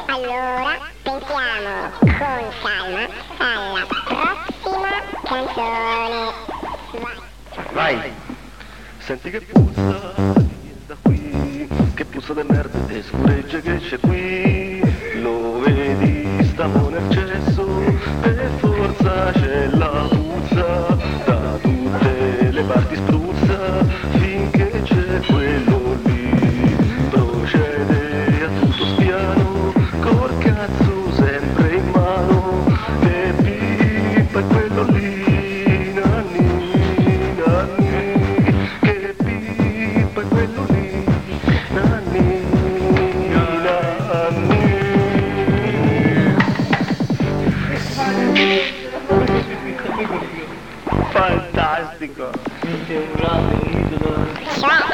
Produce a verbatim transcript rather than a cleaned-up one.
Allora pensiamo con calma alla prossima canzone. Vai. Vai. Senti che puzza, vieni da qui, che puzza di merda e scureggia che c'è qui. Lo vedi, stiamo nel cesso, per forza c'è la puzza, da tutte le parti spruzza, finché c'è quello lì. Procede a tutto spiano, col cazzo sempre in mano, che pippa è quello lì. Fantastico! Cioè,